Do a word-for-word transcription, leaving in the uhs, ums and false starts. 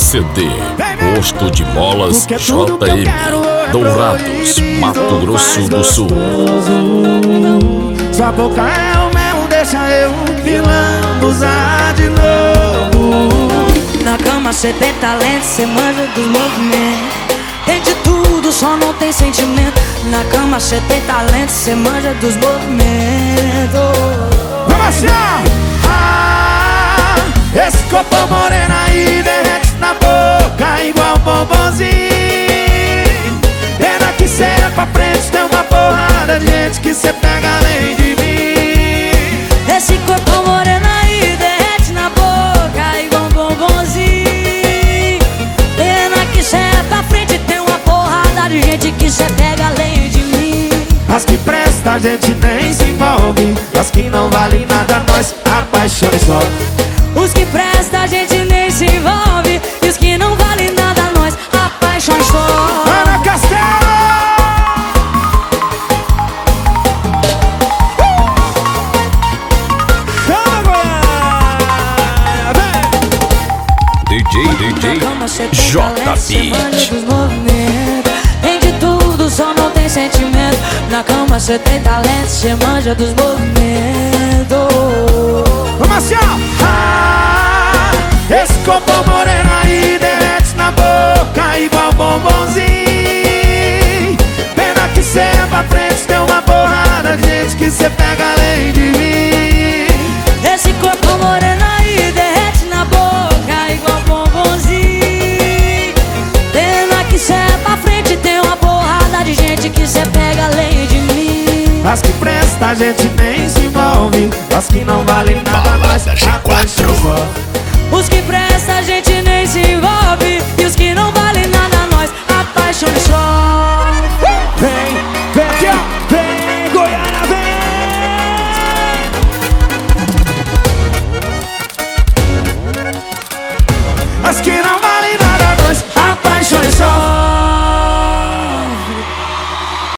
C D, Posto de Molas J M, Dourados, Mato Grosso do Sul. Sua boca é o mel, deixa eu me lambuzar de novo. Na cama cê tem talento, cê manja dos movimentos. Tem de tudo, só não tem sentimento. Na cama cê tem talento, cê manja dos movimentos. Vamos assim, ó! Ah, esse corpo moreno aí derrete na boca igual bombonzinho. Pena que cê é pra frente, tem uma porrada de gente que cê pega além de mim. Esse corpo moreno aí derrete na boca igual bombonzinho. Pena que cê é pra frente, tem uma porrada de gente que cê pega além de mim. As que presta a gente nem se envolve, as que não valem nada nós apaixona só. Os que presta a gente nem se envolve, e os que não valem nada nós apaixona só. Ana Castelo! D J, D J, J Beat. Tem de tudo, só não tem sentimento. Na cama cê tem talento, cê manja dos movimentos. Vamos assim, ó! Ah, esse corpo moreno aí derrete na boca igual bombonzinho. Pena que cê é pra frente, tem uma porrada de gente que cê pega além de mim. Esse corpo moreno aí derrete na boca igual bombonzinho. Pena que cê é pra frente, tem uma porrada de gente que cê pega além de mim. As que presta a gente nem se envolve, as que não valem nada nós apaixona só. Os que presta a gente nem se envolve, e os que não valem nada nós apaixona só. Vem, vem, vem, Goiânia, vem. As que não